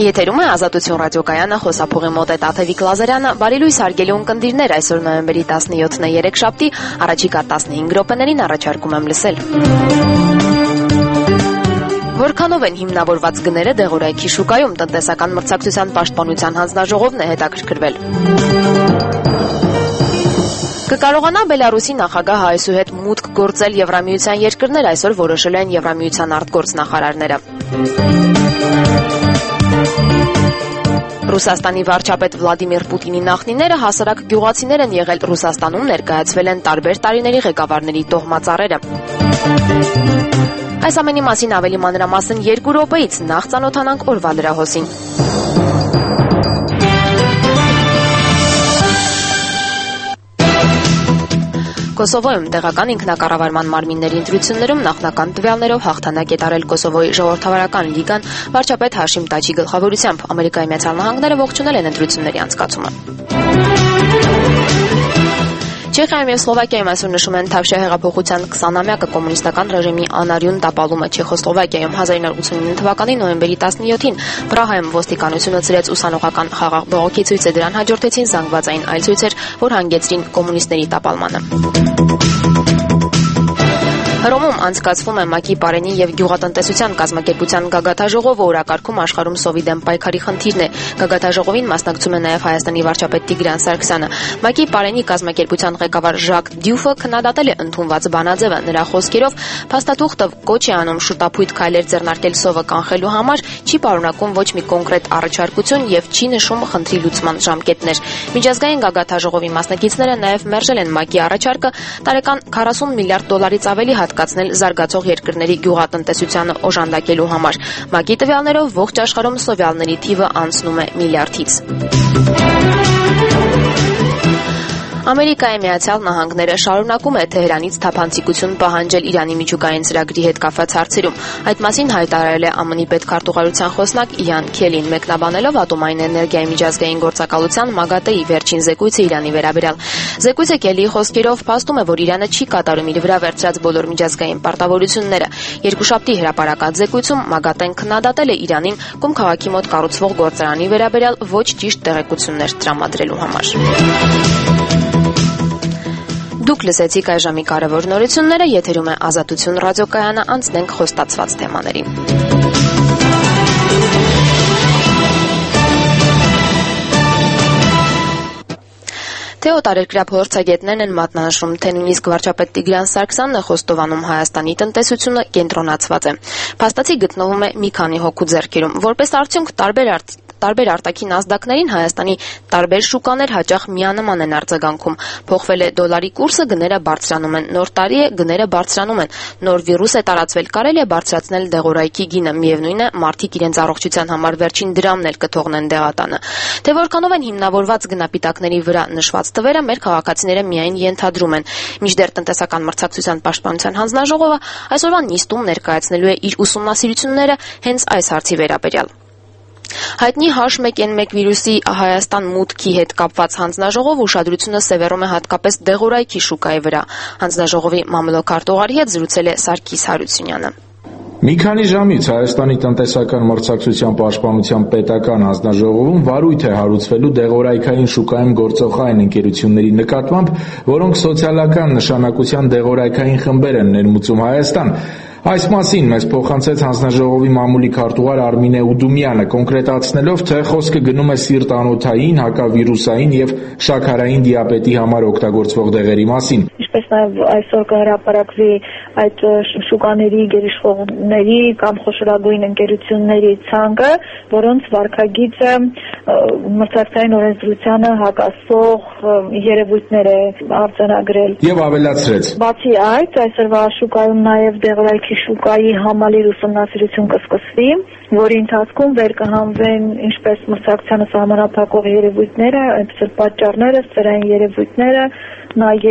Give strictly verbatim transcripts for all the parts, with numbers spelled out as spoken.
Եթերում է Ազատություն ռադիոկայանը, խոսափողի մոտ է Տաթևիկ Լազարյանը, բարի լույս հարգելի ունկնդիրներ, այսօր նոյեմբերի տասնյոթն է, երեքշաբթի, առաջիկա տասնհինգ րոպեներին առաջարկում եմ լսել։ Որքանով են հիմնավորված գները դեղորայքի շուկայում, տնտեսական մրցակցության պաշտպանության հանձնաժողովն է հետաքրքրվել։ Կկարողանա Բելարուսի նախագահ Հայասու հետ մուտք գործել Եվրամիության երկրներ, այսօր որոշել են Եվրամիության արտգործնախարարները։ Ռուսաստանի վարչապետ Վլադիմիր Պուտինի նախնիները հասարակ գյուղացիներ են եղել, Ռուսաստանում ներկայացվել են տարբեր տարիների ղեկավարների տոհմածառերը։ Այս ամենի մասին ավելի մանրամասն երկու րոպեից, նախ ծանոթանանք օրվա լրահոսին։ Կոսովոյում տեղական ինքնակառավարման մարմինների ընտրություններում նախնական տվյալներով հաղթանակ է տարել Կոսովոյի ժողովրդավարական լիգան վարչապետ Հաշիմ Տաչի գլխավորությամբ։ Ամերիկայի Միացյալ Նահանգները ողջունել են ընտրությունների անցկացումը։ Չեխիայում և Սլովակիայում այսօր նշում են Թավշյա հեղափոխության քսանամյակը, կոմունիստական ռեժիմի անարյուն տապալումը Չեխոսլովակիայում հազար իննսուն ութանասունինը թվականի նոյեմբերի տասնյոթին Պրահայում ոստիկանությունը ծրեց ուսանողական խաղաղ բողոքի ցույց, դրան հաջորդեցին զանգվածային այլ ցույցեր, որ հանգեցրին կոմունիստների տապալմանը։ Հռոմում անցկացվում է ՄԱԿ-ի պարենի և գյուղատնտեսության կազմակերպության գագաթաժողովը, օրակարգում աշխարհում սովի դեմ պայքարի խնդիրն է։ Գագաթաժողովին մասնակցում է նաև Հայաստանի վարչապետ Տիգրան Սարգսյանը։ ՄԱԿ-ի պարենի կազմակերպության ղեկավար Ժակ Դյուֆը քննադատել է ընդունված բանաձևը։ Նրա խոսքերով փաստաթուղթը կոչ է անում շուտափույթ քայլեր ձեռնարկել սովը կանխելու համար, չի պարունակում ոչ մի կոնկրետ առաջարկություն և չի նշում խնդրի լուծման ժամկետներ։ Միջազգային գագաթաժողովի մասնակիցները նաև մերժել են ՄԱԿ-ի առաջարկը տարեկան քառասուն միլիարդ դոլարից ավելի հատկացնել զարգացող երկրների գյուղատնտեսությանը օժանդակելու համար։ ՄԱԿ-ի տվյալներով ողջ աշխարհում սովյալների թիվը անցնում է միլիարդից։ Ամերիկայի Միացյալ Նահանգները շարունակում է Թեհրանից թափանցիկություն պահանջել Իրանի միջուկային ծրագրի հետ կապված հարցերում։ Այդ մասին հայտարարել է ԱՄՆ-ի պետքարտուղարության խոսնակ Իան Քելին, մեկնաբանելով ատոմային էներգիայի միջազգային գործակալության ՄԱԳԱՏԵ-ի վերջին զեկույցը Իրանի վերաբերյալ։ Զեկույցը Քելիի խոսքերով փաստում է, որ Իրանը չի կատարում իր վրա վերցրած բոլոր միջազգային պարտավորությունները։ Երկուշաբթի հրապարակած զեկույցում ՄԱԳԱՏԵ-ն քննադատել է Իրանին Կում քաղաքի մոտ կառուցվող գործարանի վերաբերյալ ոչ ճիշտ տեղեկություններ տրամադրելու համար։ Դուք լսեցիք այժմի կարևոր նորությունները, եթերում է Ազատություն ռադիոկայանը, անցնենք խոստացված թեմաներին։ Թե օտարերկրյա փորձագետներն են մատնանշում, թե նույնիսկ վարչապետ Տիգրան Սարգսյանն է խոստովանում Հայաստանի տնտեսությունը կենտրոնացված է։ Փաստացի գտնվում է մի քանի հոգու ձեռքերում։ Որպես արդյունք տարբեր արդ Տարբեր արտաքին ազդակներին Հայաստանի տարբեր շուկաներ հաճախ միանման են արձագանքում։ Փոխվել է դոլարի կուրսը, գները բարձրանում են։ Նոր տարի է, գները բարձրանում են։ Նոր վիրուս է տարածվել, կարելի է բարձրացնել դեղորայքի գինը։ Միևնույն է, մարդիկ իրենց առողջության համար վերջին դրամն էլ կթողնեն դեղատանը։ Թե որքանով են հիմնավորված գնապիտակների վրա նշված թվերը, մեր քաղաքացիները միայն ենթադրում են։ Մինչդեռ տնտեսական մրցակցության պաշտպանության հանձնաժողովը այսօրվա նիստում ներկայացնելու է իր ուսումնասիրությունները հենց այս հարցի վերաբերյալ։ Հայտնի H one N one վիրուսի Հայաստան մուտքի հետ կապված հանձնաժողովը ուշադրությունը սևեռում է հատկապես դեղորայքի շուկայի վրա։ Հանձնաժողովի մամլոքարտուղարի հետ զրուցել է Սարգիս Հարությունյանը։ Մի քանի ժամից Հայաստանի տնտեսական մրցակցության պաշտպանության պետական հանձնաժողովում վարույթ է հարուցվելու դեղորայքային շուկայում գործող այն ընկերությունների նկատմամբ, որոնք սոցիալական նշանակության դեղորայքային խմբեր են ներմուծում Հայաստան։ Այս մասին մեզ փոխանցեց հանձնաժողովի մամուլի քարտուղար Արմինե Ուդումյանը, կոնկրետացնելով, թե խոսքը գնում է սիրտանոթային, հակավիրուսային եւ շաքարային դիաբետի համար օգտագործվող դեղերի մասին։ Ինչպես նաև այսօր կհրապարակվի այդ շուկաների գերիշխողների կամ խոշորագույն ընկերությունների ցանկը, որոնց վարքագիծը մրցակցային օրենսդրությանը հակասող երևույթներ է արձանագրել։ Եվ ավելացրեց. Բացի այդ, այսօրվա շուկայում նաև դեղորայքի շուկայի համալիր ուսումնասիրություն կսկսվի, որի ընթացքում վեր կհանվեն ինչպես մրցակցությանը սահմանափակող երևույթները, այնպես էլ պատճառները, սերային երևույթները, նաև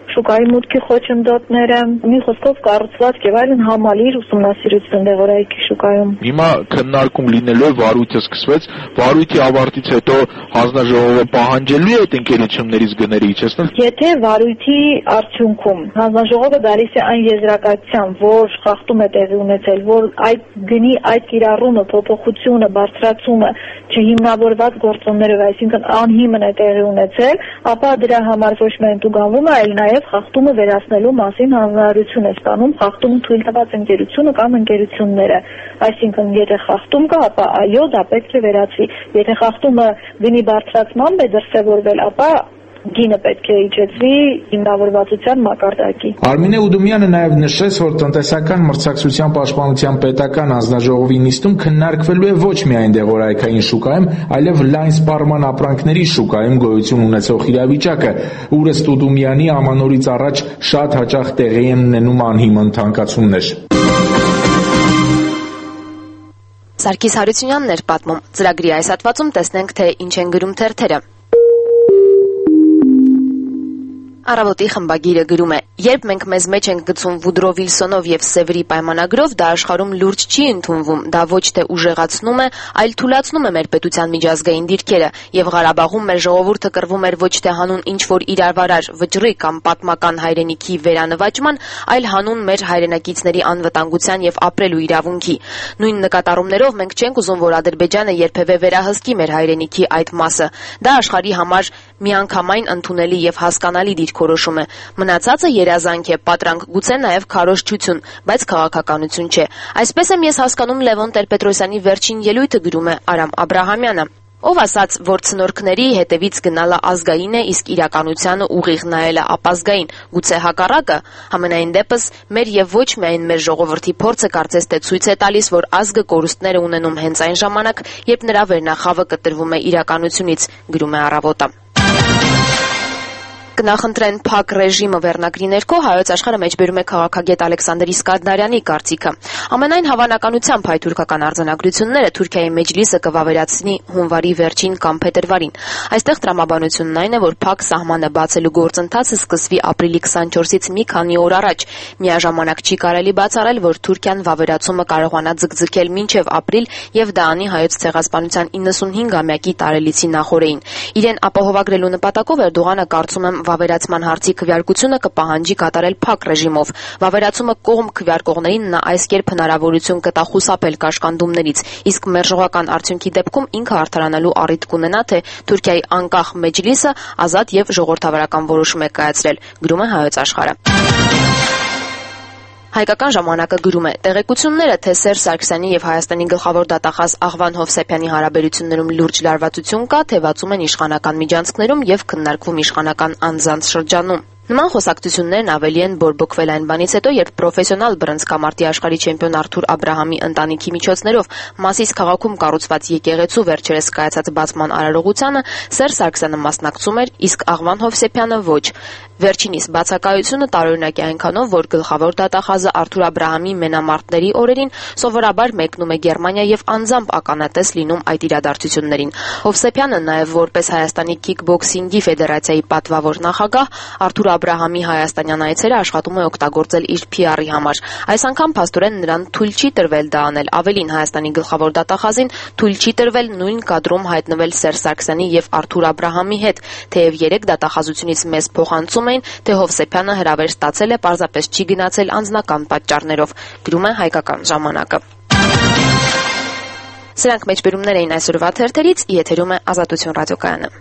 շուկայի մուտքի խոչընդոտները, մի խոսքով կառուցվածք եւ այլն համալիր ուսումնասիրություն դեղորայքի շուկայում։ Հիմա քննարկում լինելով վարույթը սկսվեց, վարույթի ավարտից հետո հանձնաժողովը պահանջելու է այդ ընկերություններից գների իջեցնել։ Եթե վարույթի արդյունքում հանձնաժողովը գալիս է այն եզրակացության, որ խախտում է տեղի ունեցել, որ այդ գնի այդ կիրառումը, փոփոխությունը, բարձրացումը չհիմնավորված գործոններով, այսինքն անհիմն է տեղի ունեցել, ապա դրա համար ոչ միայն տուգանվում է, այլ նաև խախտումը վերացնելու մասին հանրահարություն է ստանում խախտումը թույլ տված ընկերությունը կամ ընկերությունները։ Այսինքն, եթե խախտում կա, ապա այո, դա պետք է վերացվի։ Եթե խախտումը գնի բարձրացմամբ է դրսևորվել, ապա գինը պետք է իջեցվի հիմնավորվածության մակարդակի։ Արմինե Ուդումյանը նաև նշեց, որ տնտեսական մրցակցության պաշտպանության պետական հանձնաժողովի նիստում քննարկվելու է ոչ միայն դեղորայքային շուկայում, այլև լայն սպառման ապրանքների շուկայում գոյություն ունեցող իրավիճակը, ուր ըստ Ուդումյանի ամանորից առաջ շատ հաճախ տեղի են ունենում անհիմն թանկացումներ։ Սարգիս Հարությունյանն էր պատմում։ Ծրագրի այս հատվածում տեսնենք, թե ինչ են գրում թերթերը։ Առավոտի խմբագիրը գրում է. երբ մենք մեզ մեջ ենք գցում Վուդրո Վիլսոնով եւ Սևրի պայմանագրով, դա աշխարհում լուրջ չի ընդունվում, դա ոչ թե ուժեղացնում է, այլ թուլացնում է մեր պետության միջազգային դիրքերը, եւ Ղարաբաղում մեր ժողովուրդը կռվում էր ոչ թե հանուն ինչ որ իրավարար վճռի կամ պատմական հայրենիքի վերանվաճման, այլ հանուն մեր հայրենակիցների անվտանգության եւ ապրելու իրավունքի։ Նույն նկատառումներով մենք չենք ուզում, որ Ադրբեջանը երբևէ վերահսկի մեր հայրենիքի այդ մասը։ Դա աշխարհի համար միանգամայն ընդունելի եւ հասկանալի դիրքորոշում է։ Մնացածը երազանք է, պատրանք, գուցե նաև քարոզչություն, բայց քաղաքականություն չէ։ Այսպես եմ ես հասկանում Լևոն Տեր-Պետրոսյանի վերջին ելույթը, գրում է Արամ Աբրահամյանը։ Ով ասաց, որ ցնորքների հետևից գնալը ազգային է, իսկ իրականությանը ուղիղ նայելը ապազգային, գուցե հակառակը։ Համենայն դեպս մեր եւ ոչ միայն մեր ժողովրդի փորձը կարծես թե ցույց է տալիս, որ ազգը կորուստներ է ունենում հենց այն ժամանակ, երբ նրա վերնախավը կտրվում է իրականությունից, գրում է Առավոտը։ Կնախընտրեն փակ ռեժիմը վերնագրի ներքո Հայոց աշխարհը մեջբերում է քաղաքագետ Ալեքսանդր Իսկանդարյանի կարծիքը։ Ամենայն հավանականությամբ հայ թուրքական արձանագրությունները Թուրքիայի մեջլիսը կվավերացնի հունվարի վերջին կամ փետրվարին։ Այստեղ տրամաբանությունն այն է, որ փակ սահմանը բացելու գործընթացը սկսվի ապրիլի քսանչորսից մի քանի օր առաջ։ Միաժամանակ չի կարելի բացառել, որ Թուրքիան վավերացումը կարողանա ձգձգել մինչև ապրիլ եւ դա անի հայոց ցեղասպանության իննսունհինգամյակի տարելիցի նախօրեին։ Իրեն ապահովագրելու նպատակով Էրդողանը կարծում եմ վավերացման հարցի քվեարկությունը կպահանջի կատարել փակ ռեժիմով։ Վավերացումը կողմ քվեարկողներին նա այս կերպ հնարավորություն կտա խուսափել կաշկանդումներից, իսկ մերժողական արդյունքի դեպքում ինքը արդարանալու առիթ կունենա, թե Թուրքիայի անկախ մեջլիսը ազատ եւ ժողովրդավարական որոշում է կայացրել, գրում է Հայոց աշխարհը։ Հայկական ժամանակը գրում է. տեղեկությունները, թե Սերժ Սարգսյանի եւ Հայաստանի գլխավոր դատախազ Աղվան Հովսեփյանի հարաբերություններում լուրջ լարվածություն կա, թեվացում են իշխանական միջանցքներում եւ քննարկվում իշխանական անձանց շրջանում։ Նման խոսակցություններն ավելի են բորբոքվել այն բանից հետո, երբ պրոֆեսիոնալ բռնցքամարտի աշխարհի չեմպիոն Արթուր Աբրահամի ընտանիքի միջոցներով Մասիս քաղաքում կառուցված եկեղեցու վերջերս կայացած բացման արարողությանը Սերժ Սարգսյանը մասնակցում էր, իսկ Աղվան Հովսեփյանը ոչ։ Վերջինիս բացակայությունը տարօրինակ է այնքանով, որ գլխավոր դատախազը Արթուր Աբրահամի մենամարտների օրերին սովորաբար մեկնում է Գերմանիա եւ անձամբ ականատես լինում այդ իրադարձություններին։ Հովսեփյանը նաև որպես Հայաստանի քիքբոքսինգի ֆեդերացիայի պատվավոր նախագահ Արթուր Աբրահամի հայաստանյան այցերը աշխատում է օգտագործել իր փի արի համար։ Այս անգամ փաստորեն նրան թույլ չի տրվել դա անել։ Ավելին, Հայաստանի գլխավոր դատախազին թույլ չի տրվել նույն կադրում հայտնվել Սերժ Սարգսյանի եւ Արթուր Աբրահամի հետ, թեև երեք դատախազությունից մեզ փոխանցում էին, թե Հովսեփյանը հրավեր ստացել է, պարզապես չի գնացել անձնական պատճառներով, գրում է Հայկական ժամանակը։ Սրանք մեջբերումներ էին այսօրվա թերթերից, եթերում է Ազատություն ռադիոկայանը։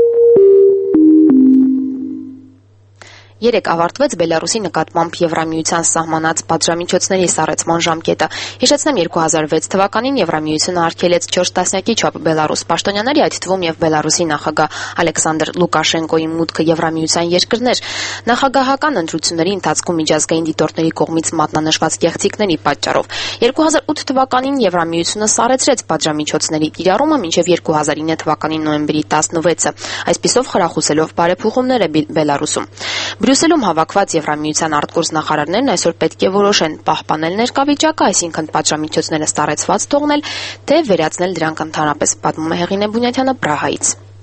Երեկ ավարտվեց Բելարուսի նկատմամբ Եվրամիության սահմանած պատժամիջոցների սառեցման ժամկետը։ Հիշեցնեմ, երկու հազար վեց թվականին Եվրամիությունը արգելեց չորս տասնյակի չափ Բելարուս պաշտոնյաների, այդ թվում եւ Բելարուսի նախագահ Ալեքսանդր Լուկաշենկոյի մուտքը Եվրամիության երկրներ։ Նախագահական ընտրությունների ընթացքում միջազգային դիտորդների կողմից մատնանշված կեղծիքների պատճառով երկու հազար ութ թվականին Եվրամիությունը սառեցրեց պատժամիջոցների կիրառումը մինչև երկու հազար ինը թվականի նոյեմբերի տասնվեցը, այսպիսով խրախուսելով բարեփոխումները Բելարուսում։ Բրյուսելում հավաքված Եվրամիության արտգործնախարարներն այսօր պետք է որոշեն պահպանել ներկա վիճակը, այսինքն պատժամիջոցները սառեցված թողնել, թե վերացնել դրանք ընդհանրապես, պատմում է Հեղինե Բունյաթյանը Պրահայից։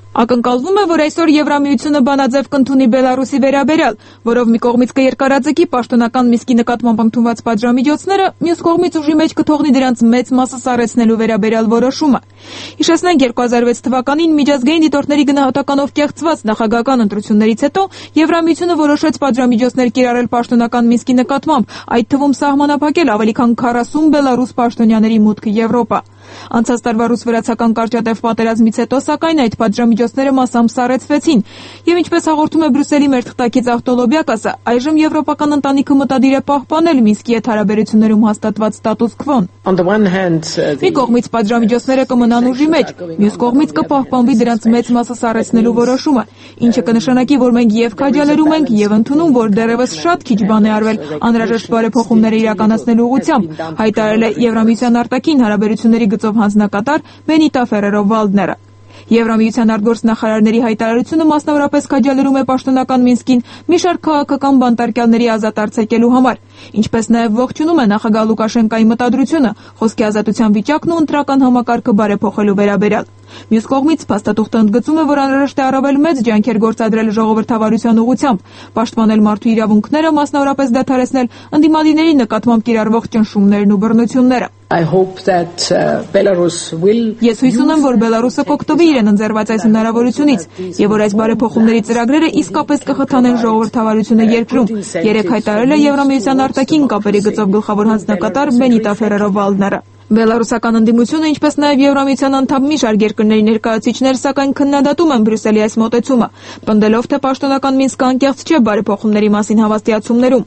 Ակնկալվում է, որ այսօր Եվրամիությունը բանաձև կընդունի Բելարուսի վերաբերյալ, որով մի կողմից կերկարաձգի պաշտոնական Մինսկի նկատմամբ ընդունված պատժամիջոցները, մյուս կողմից ուժի մեջ կթողնի դրանց մեծ մասը սառեցնելու վերաբերյալ որոշումը։ Հիշեցնենք, երկու հազար վեց թվականին միջազգային դիտորդների գնահատականով կեղծված նախագահական ընտրություններից հետո Եվրամիությունը որոշեց պատժամիջոցներ կիրառել պաշտոնական Մինսկի նկատմամբ, այդ թվում սահմանափակել ավելի քան քառասուն բելարուս պաշտոնյաների մուտքը Եվրոպա։ Անցած տարվա ռուս-վրացական կարճատև պատերազմից հետո, սակայն, այդ պատժամիջոցները մասամբ սառեցվեցին, եւ ինչպես հաղորդում է Բրյուսելի մեր թղթակից Ախտոլոբյակասը, այժմ եվրոպական ընտանիքը մտադիր է պահպանել Մինսկի հետ հարաբերություններում հաստատված ստատուս քվոն։ Մի կողմից պատժամիջոցները կմնան ուժի մեջ, մյուս կողմից կպահպանվի դրանց մեծ մասը սառեցնելու որոշումը, ինչը կնշանակի, որ մենք եւ քաջալերում ենք եւ ընդունում, որ դեռևս շատ քիչ բան է արվել անհրաժեշտ բարեփոխումները իրականացնելու ուղղությամբ, հայտարարել է Եվրամիության արտաքին հարաբերությունների գծով հանձնակատար Բենիտա Ֆերերո-Վալդները։ Եվրամիության արտգործնախարարների հայտարարությունը մասնավորապես քաջալերում է պաշտոնական Մինսկին մի շարք քաղաքական բանտարկյալների ազատ արձակելու համար, ինչպես նաև ողջունում է նախագահ Լուկաշենկայի մտադրությունը խոսքի ազատության վիճակն ու ընտրական համակարգը բարեփոխելու վերաբերյալ։ Մյուս կողմից փաստաթուղթը ընդգծում է, որ անհրաժեշտ է առավել մեծ ջանքեր գործադրել ժողովրդավարության ուղղությամբ, պաշտպանել մարդու իրավունքները, մասնավորապես դադարեցնել ընդդիմադիրների նկատմամբ կիրառվող ճնշումներն ու բռնությունները։ I hope that uh, Belarus will Ես հույս ունեմ, որ Բելարուսը կօգտվի իրեն ընձեռված այս հնարավորությունից եւ որ այս բարեփոխումների ծրագրերը իսկապես կխթանեն ժողովրդավարությունը երկրում, երեք հայտարարել է Եվրամիության արտաքին կապերի գծով գլխավոր հանձնակատար Բենիտա Ֆերերո-Վալդները։ Բելարուսական ընդդիմությունը, ինչպես նաև Եվրամիության անդամ մի շարք երկրների ներկայացուցիչներ, սակայն քննադատում են Բրյուսելի այս մոտեցումը, պնդելով, թե պաշտոնական Մինսկը անկեղծ չէ բարեփոխումների մասին հավաստիացումներում։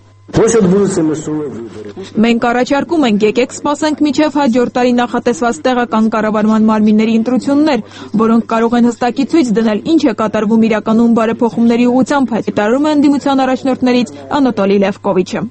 Մենք առաջարկում ենք, եկեք սպասենք մինչև հաջորդ տարի նախատեսված տեղական կառավարման մարմինների ընտրություններ, որոնք կարող են հստակի ցույց դնել, ինչ է կատարվում իրականում բարեփոխումների ուղղությամբ, հայտարարում է ընդդիմության առաջնորդներից Անատոլի Լևկովիչը։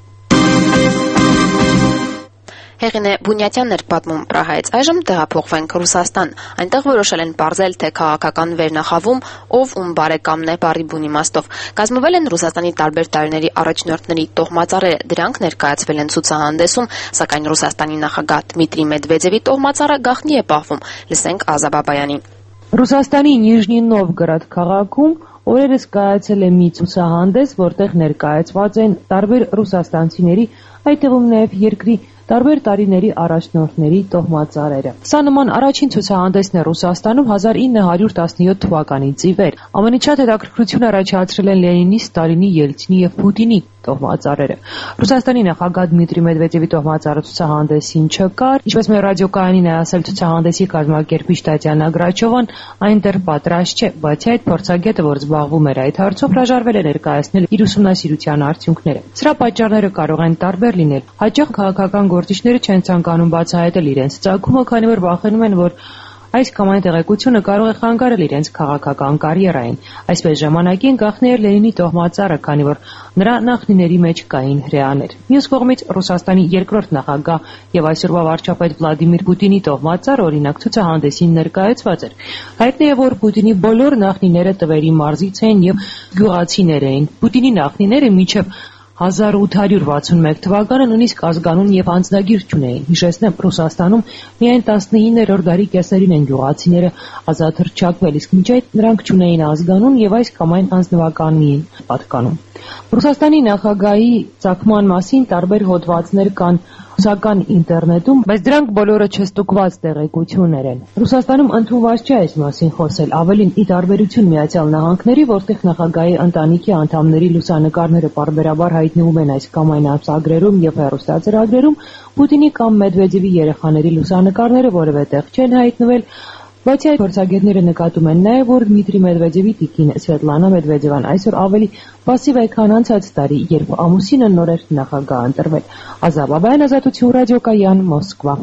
Հեղինե Բունյատյանն էր պատմում Պրահայից։ Այժմ տեղափոխվենք Ռուսաստան։ Այնտեղ որոշել են պարզել, թե քաղաքական վերնախավում ով ում բարեկամն է բառի բուն իմաստով։ Կազմվել են Ռուսաստանի տարբեր տարիների առաջնորդների տոհմածառերը։ Դրանք ներկայացվել են ցուցահանդեսում, սակայն Ռուսաստանի նախագահ Դմիտրի Մեդվեդևի տոհմածառը գաղտնի է պահվում։ Լսենք Ազա Բաբայանին։ Ռուսաստանի Նիժնի Նովգորոդ քաղաքում օրերս կայացել է մի ցուցահանդես, որտեղ ներկայացված են տարբեր ռուսաստանցիների, այդ թվում նաև երկրի տարբեր տարիների առաջնորդների տոհմածառերը։ Սա նման առաջին ցուցահանդեսն է Ռուսաստանում հազար ինը հարյուր տասնյոթ թվականից ի վեր։ Ամենից շատ հետաքրքրություն առաջացրել են Լենինի, Ստալինի, Ելցինի եւ Պուտինի տոհմածառերը։ Ռուսաստանի նախագահ Դմիտրի Մեդվեդևի տոհմածառը ցուցահանդեսին չկար, ինչպես մեր ռադիոկայանին է ասել ցուցահանդեսի կազմակերպիչ Տատյանա Գրաչովան, այն դեռ պատրաստ չէ, բացի այդ փորձագետը, որ զբաղվում էր այդ հարցով, հրաժարվել է ներկայացնել իր ուսումնասիրության արդյունքները։ Սրա պատճառները կարող են տարբեր լինել։ Հաճախ քաղաքական գործիչները չեն ցանկանում բացահայտել իրենց ծագումը, քանի որ վախենում են, որ այս կամ այն տեղեկությունը կարող է խանգարել իրենց քաղաքական կարիերային։ Այսպես ժամանակին գաղտնի էր Լենինի տոհմածառը, քանի որ նրա նախնիների մեջ կային հրեաներ։ Մյուս կողմից Ռուսաստանի երկրորդ նախագահ եւ այսօրվա վարչապետ Վլադիմիր Պուտինի տոհմածառը օրինակ ցուցահանդեսին ներկայացված էր։ Հայտնի է, որ Պուտինի բոլոր նախնիները տվերի մարզից էին եւ գյուղացիներ էին։ Պուտինի նախնիները մինչեւ հազար ութ հարյուր վաթսունմեկ թվականը նույնիսկ ազգանուն եւ անձնագիր չունեին։ Հիշեցնեմ, Ռուսաստանում միայն տասնիններորդ դարի կեսերին են գյուղացիները ազատ հռչակվել, իսկ մինչ այդ նրանք չունեին ազգանուն եւ այս կամ այն անձնվականին էին պատկանում։ Ռուսաստանի նախագահի ցակման մասին տարբեր հոդվածներ կան ռուսական ինտերնետում, բայց դրանք բոլորը չստուգված տեղեկություններ են։ Ռուսաստանում ընդունված չէ այս մասին խոսել, ավելին ի տարբերություն Միացյալ Նահանգների, որտեղ նախագահի ընտանիքի անդամների լուսանկարները պարբերաբար հայտնվում են այս կամ այն ամսագրերում եւ հեռուստածրագրերում, Պուտինի կամ Մեդվեդևի երեխաների լուսանկարները որևէ տեղ չեն հայտնվել։ Բացի այդ, փորձագետները նկատում են նաև, որ Դմիտրի Մեդվեդևի տիկին Սվետլանա Մեդվեդևան այսօր ավելի պասիվ է, քան անցած տարի, երբ ամուսինը նոր էր նախագահ ընտրվել։ Ազա Բաբայան, Ազատություն ռադիոկայան, Մոսկվա։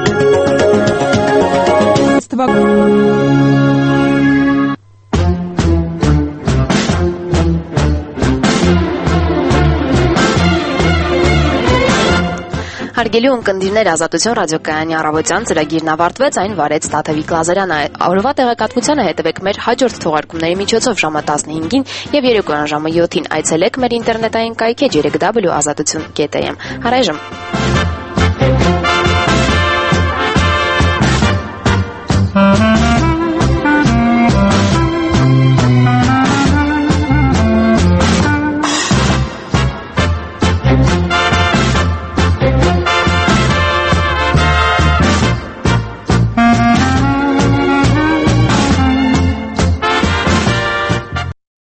Հարգելի ունկնդիրներ, Ազատություն ռադիոկայանի առավոտյան ծրագիրն ավարտվեց, այն վարեց Տաթևիկ Լազարյանը։ Օրվա տեղեկատվությանը հետևեք մեր հաջորդ թողարկումների միջոցով ժամը տասնհինգին եւ երեկոյան ժամը յոթին այցելեք մեր ինտերնետային կայքեջ երեք w ազատություն կետ am։ Առայժմ